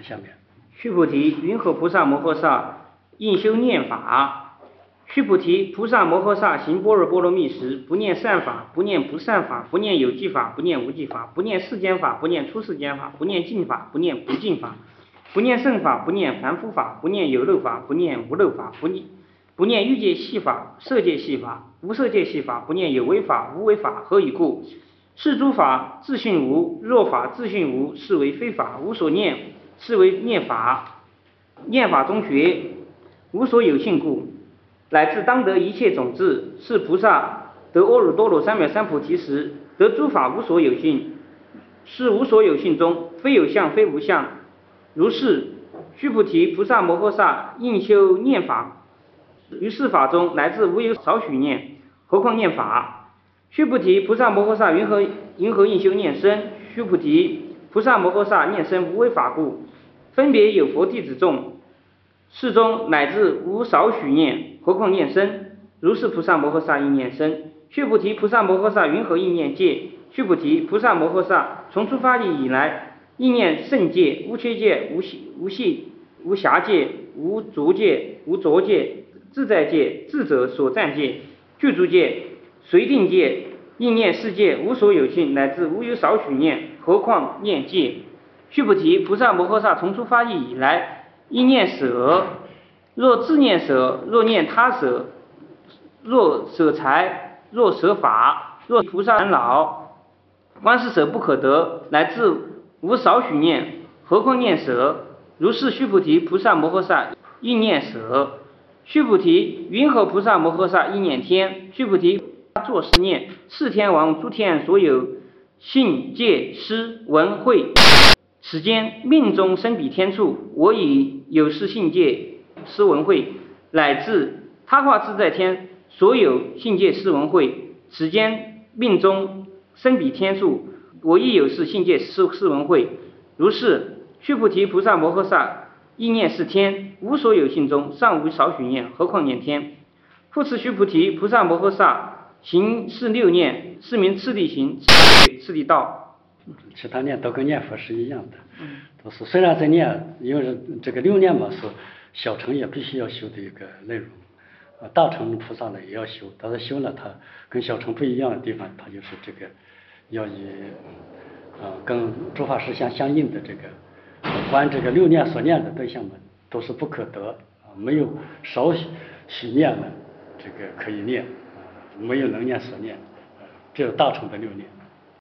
下面。 须菩提，云何菩萨摩诃萨应修念法？须菩提，菩萨摩诃萨行般若波罗蜜时，不念善法，不念不善法，不念有记法，不念无记法，不念世间法，不念出世间法，不念净法，不念不净法，不念圣法，不念凡夫法，不念有漏法，不念无漏法，不念欲界系法、色界系法、无色界系法，不念有为法、无为法。何以故？是诸法自性无，若法自性无，是为非法，无所念，是为念法。念法中学，无所有性故，乃至当得一切种子。是菩萨得阿耨多罗三藐三菩提时，得诸法无所有性，是无所有性中，非有相非无相。如是，须菩提，菩萨摩诃萨应修念法，于是法中乃至无有少许念，何况念法？须菩提，菩萨摩诃萨云何应修念身？须菩提，菩萨摩诃萨念身无为法故，分别有佛弟子众，世中乃至无少许念，何况念身？如是菩萨摩诃萨应念身。须菩提，菩萨摩诃萨云何应念戒？须菩提，菩萨摩诃萨从出发意以来，应念圣戒、无缺戒、无系、无暇戒、无着戒、无着戒、自在戒、智者所占戒、具足戒、随定戒，应念世界无所有性，乃至无有少许念，何况念戒？须菩提，菩萨摩诃萨从出发意以来，应念舍。若自念舍，若念他舍，若舍财，若舍法，若菩萨烦恼，观是舍不可得，乃至无少许念，何况念舍？如是须菩提，菩萨摩诃萨应念舍。须菩提，云何菩萨摩诃萨应念天？须菩提，作是念：四天王诸天所有信戒施闻慧，此间命中生彼天处，我以有是信戒施闻慧，乃至他化自在天所有信戒施闻慧，此间命中生彼天处，我亦有是信戒施闻慧。如是，须菩提，菩萨摩诃萨应念是天，无所有性中尚无少许念，何况念天？复次，须菩提，菩萨摩诃萨行是六念，是名次第行、次第道。 其他念都跟念佛是一样的，都是虽然在念，因为这个六念嘛是小乘也必须要修的一个内容，大乘菩萨呢也要修，但是修呢，它跟小乘不一样的地方，它就是这个要以跟诸法实相应的这个观这个六念所念的对象们都是不可得，没有少许念呢，这个可以念，没有能念所念，只有大乘的六念。